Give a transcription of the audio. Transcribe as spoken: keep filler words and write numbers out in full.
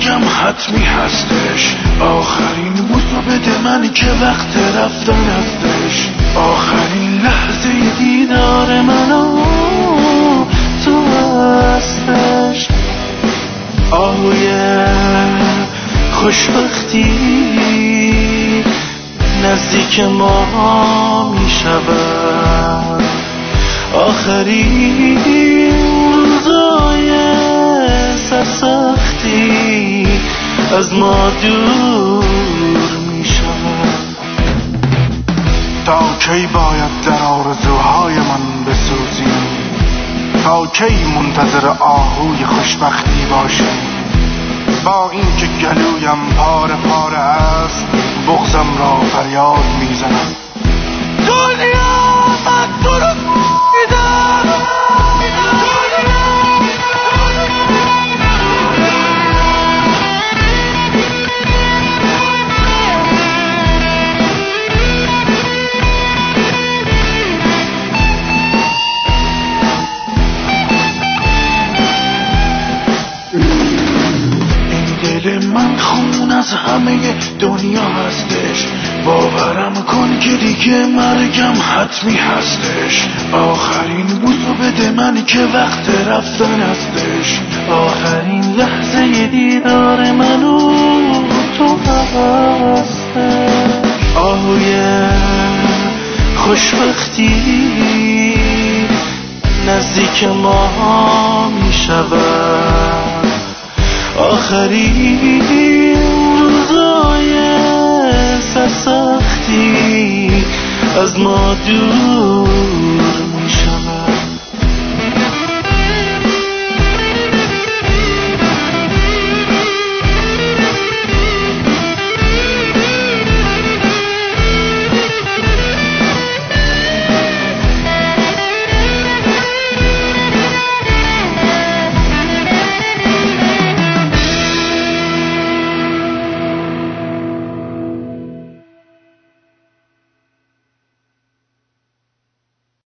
مرگم حتمی هستش. آخرین بوسو بده من که وقت رفتن هستش. آخرین لحظه دیدار من و تو هستش. آهوی خوشبختی نزدیک ما می شود. آخرین روزای سرسختی از ما دور می شود. تا کی باید در آرزوهای من بسوزیم؟ تا کی منتظر آهوی خوشبختی باشیم؟ با اینکه گلویم پاره پاره است بغضم را فریاد میزنم. دنیا من تو رو میدم. دل من خون از همه دنیا هستش. باورم کن که دیگه مرگم حتمی هستش. آخرین بوسو بده من که وقت رفتن هستش. آخرین لحظه دیدار من و تو هستش. آهوی خوشبختی نزدیک ما می شود. آخرین روزای سرسختی از ما دور